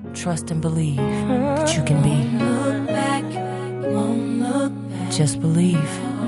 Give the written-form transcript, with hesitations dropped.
Trust and believe that you can be. Look back, won't look back. Just believe.